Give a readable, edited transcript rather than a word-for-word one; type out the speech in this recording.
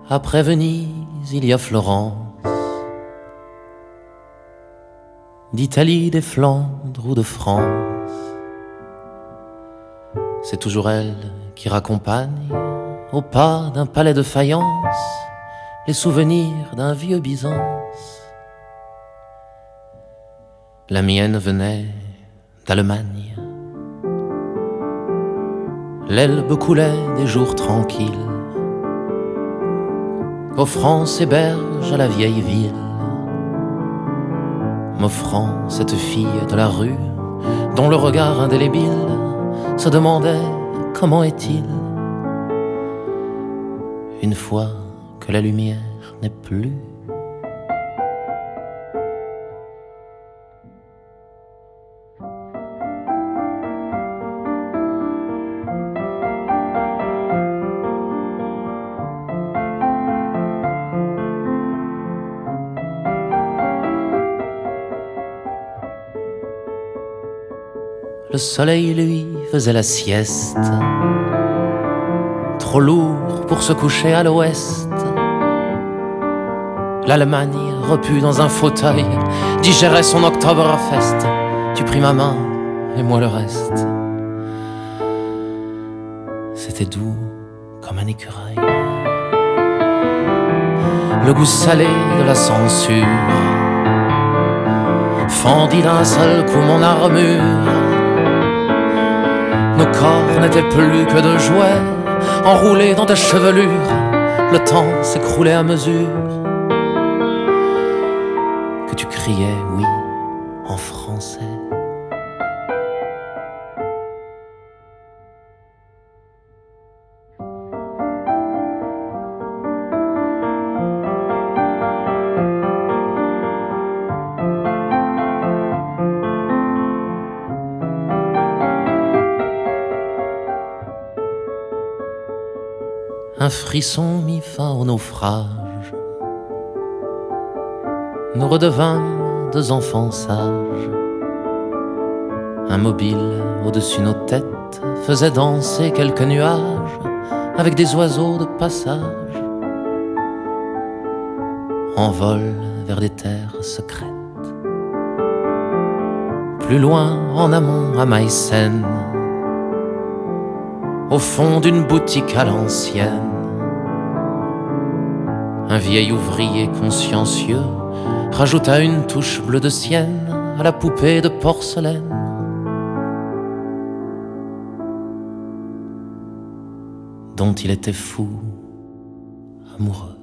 Après Venise, il y a Florence, d'Italie, des Flandres ou de France. C'est toujours elle qui raccompagne au pas d'un palais de faïence les souvenirs d'un vieux Byzance. La mienne venait d'Allemagne. L'Elbe coulait des jours tranquilles, offrant ses berges à la vieille ville, m'offrant cette fille de la rue dont le regard indélébile se demandait comment est-il une fois que la lumière n'est plus. Le soleil, lui, faisait la sieste, trop lourd pour se coucher à l'ouest. L'Allemagne, repue dans un fauteuil, digérait son Oktoberfest. Tu pris ma main et moi le reste. C'était doux comme un écureuil. Le goût salé de la censure fendit d'un seul coup mon armure. Nos corps n'étaient plus que de jouets enroulés dans des chevelures. Le temps s'écroulait à mesure que tu criais oui en français. Un frisson mit fin au naufrage. Nous redevînmes deux enfants sages. Un mobile au-dessus nos têtes faisait danser quelques nuages avec des oiseaux de passage en vol vers des terres secrètes. Plus loin, en amont, à Meissen, au fond d'une boutique à l'ancienne, un vieil ouvrier consciencieux rajouta une touche bleue de sienne à la poupée de porcelaine. Dont il était fou, amoureux.